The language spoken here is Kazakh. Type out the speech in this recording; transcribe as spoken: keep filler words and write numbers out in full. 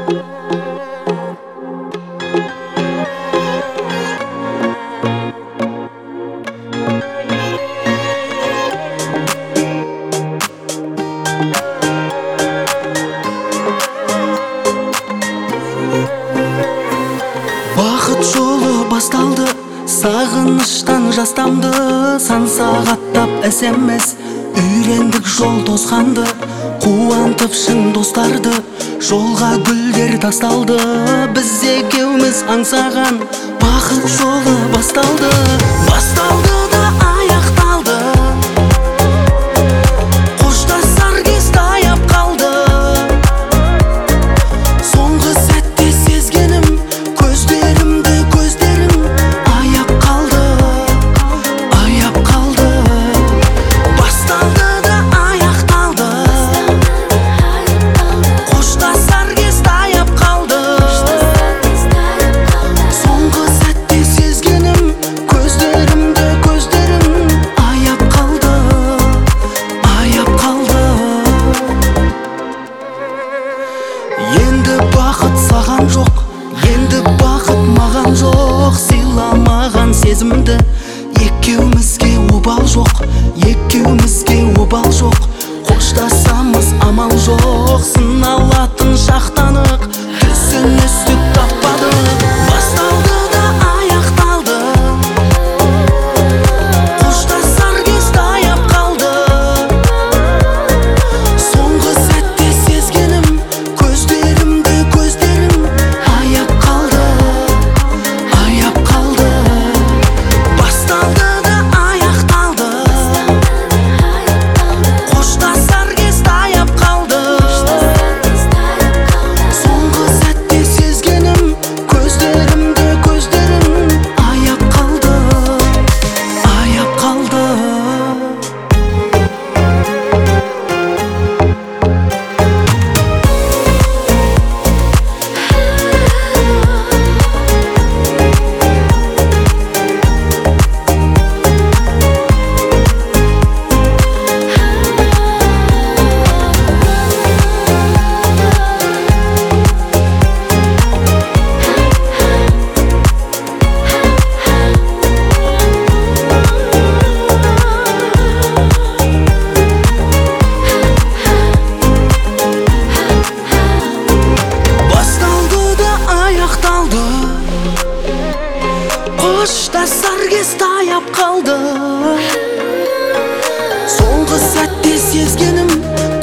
Бақыт жолы басталды, сағыныштан жастамды. Сан сағаттап смс үйлендік жол тозғанды. Қуантып шын достарды, жолға гүлдер тасталды. Біз екеуміз аңсаған бақыт жолы басталды. Басталды да аяқталды, қоштасар кез таяп қалды. Соңғы сәтте сезгенім, көздерімді көздерің аяп қалды, аяп қалды. Басталды да аяқталды, қоштасар кез таяп қалды. Соңғы сәтте сезгенім, көздерімді көздерің аяп қалды, аяп қалды. Енді бақыт саған жоқ, енді бақыт маған жоқ. Сыйламаған сезімді екеумізге обал жоқ, екеумізге обал жоқ. Қоштасамыз амал жоқ, сыналатын шақтанық түсіністік таппадық. Басталды да аяқталды, қоштасар кез таяп қалды. Соңғы сәтте сезгенім, көздерімді көздерің аяп қалды, аяп қалды. Басталды да аяқталды, қоштасар кез таяп қалды. Соңғы сәтте сезгенім, көздерімді көздерің аяп қалды, аяп қалды. Басталды да аяқталды, қоштасар кез таяп қалды. Соңғы сәтте сезгенім,